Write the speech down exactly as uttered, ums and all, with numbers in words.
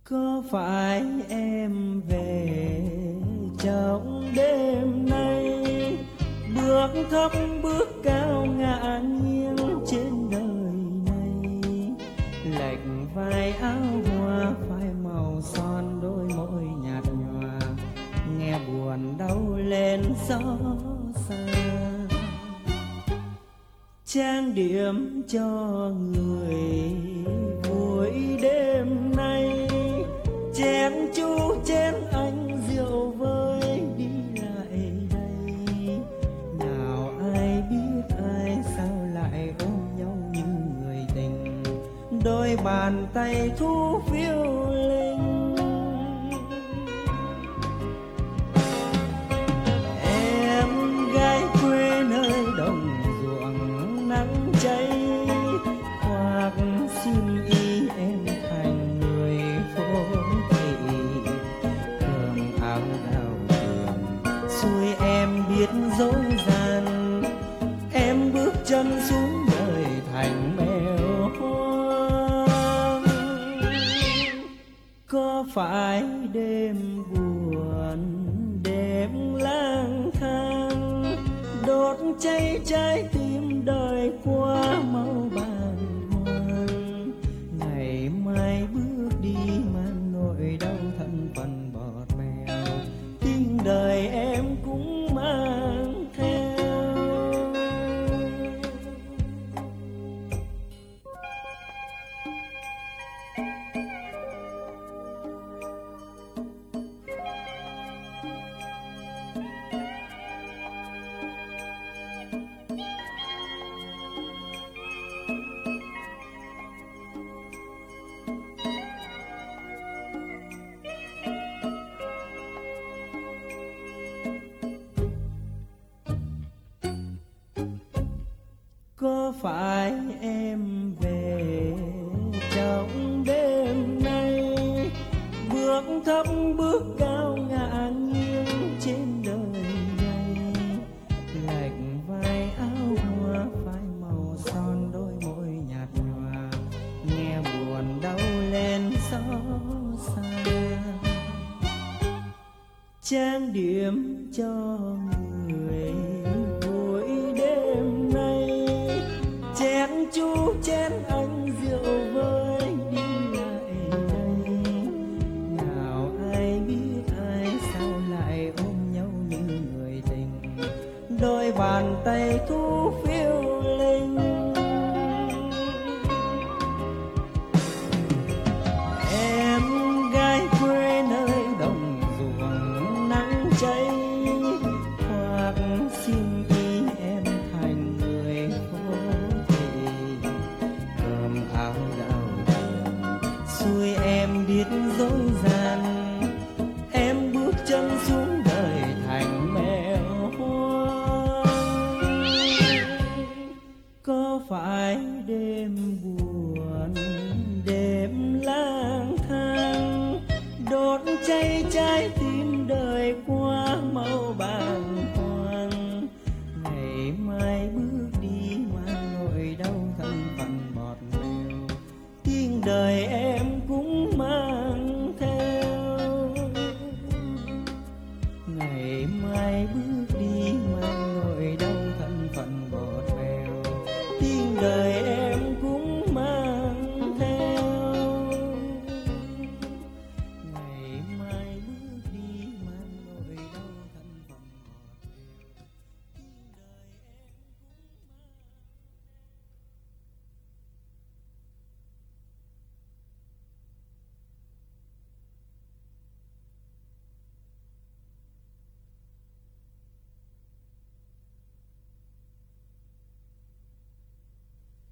Có phải em về trong đêm nay, bước thấp bước cao ngả nghiêng trên đời này, lệch vai áo hoa phai màu son đôi môi nhạt nhòa, nghe buồn đau lên xót xa. Trang điểm cho người vui đêm nay, chén chú chén anh rượu vơi đi lại đây. Nào ai biết ai sao lại ôm nhau như người tình, đôi bàn tay thu phiêu linh. Em gái quê nơi đồng ruộng nắng cháy, hoặc xiêm y em thành người phố thị, cơm áo đào tiền xuôi em biết dối gian. Em bước chân xuống đời thành mèo hoang. Có phải đêm buồn đêm lang thang, đốt cháy trái tim đời qua mau bàng hoàng. Ngày mai bước đi mang nỗi đau thân phận bọt mèo, tiếng đời em cũng mang theo. Có phải em về trong đêm nay, bước thấp bước cao ngả nghiêng trên đời này, lệch vai áo hoa phai màu son đôi môi nhạt nhòa, nghe buồn đau lên xót xa. Trang điểm cho người vui đêm nay, chén chú chén anh rượu vơi đi lại đây. Nào ai biết ai sao lại ôm nhau như người tình, đôi bàn tay thu phiêu linh. Em gái quê nơi đồng ruộng nắng cháy, hoặc xiêm y em thành người phố thị, cơm áo đào tiền xuôi em biết dối gian. Em bước chân xuống đời thành mèo hoang. Có phải đêm buồn đêm lang thang, đốt cháy trái tim đời qua mau bàng hoàng. Ngày mai bước đi mang nỗi đau thân phận bọt mèo, tiếng đời em cũng mang theo. Ngày mai bước